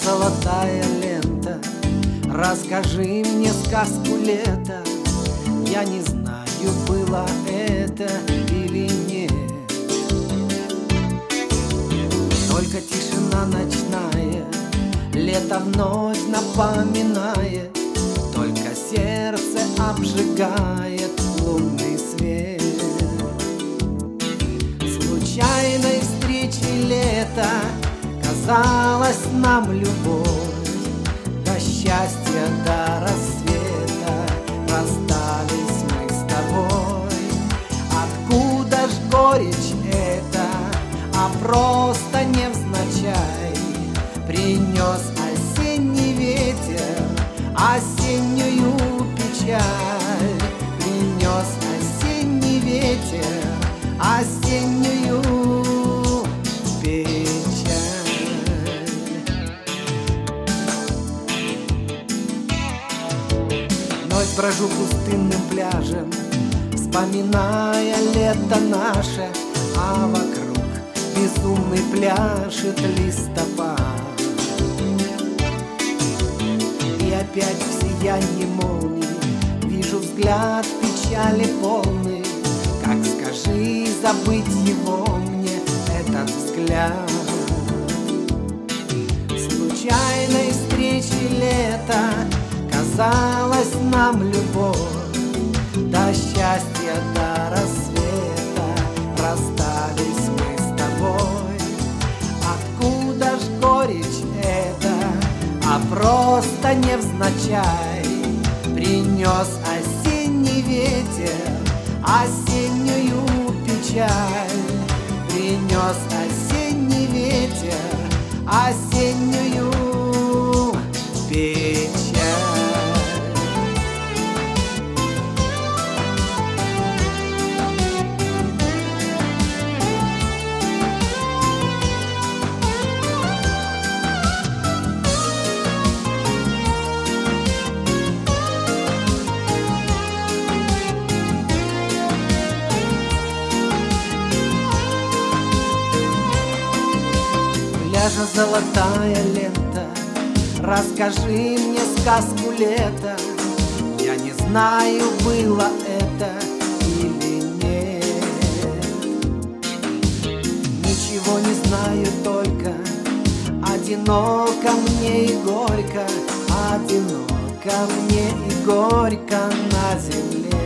золотая лента, расскажи мне сказку лета. Я не знаю, было это или нет. Только тишина ночная лето вновь напоминает, только сердце обжигает лунный свет. Случайной встречи лета казалась нам любовь, до счастья, до рассвета расстались мы с тобой. Откуда ж горечь эта, а просто невзначай принес осенний ветер осеннюю печаль. Принес осенний ветер осеннюю печаль. Вновь брожу пустынным пляжем, вспоминая лето наше, а вокруг безумный пляшет листопад. И опять в сиянье молнии вижу взгляд печали полный. Как скажи, забыть его мне, этот взгляд. Случайной встречи лета казалась нам любовь, до счастья, до рассвета расстались мы с тобой. Откуда ж горечь эта, а просто невзначай принес осенний ветер осеннюю печаль. Принес осенний ветер осеннюю печаль. Пляжа золотая лента, расскажи мне сказку лета. Я не знаю, было это или нет. Ничего не знаю, только одиноко мне и горько, одиноко мне и горько на земле.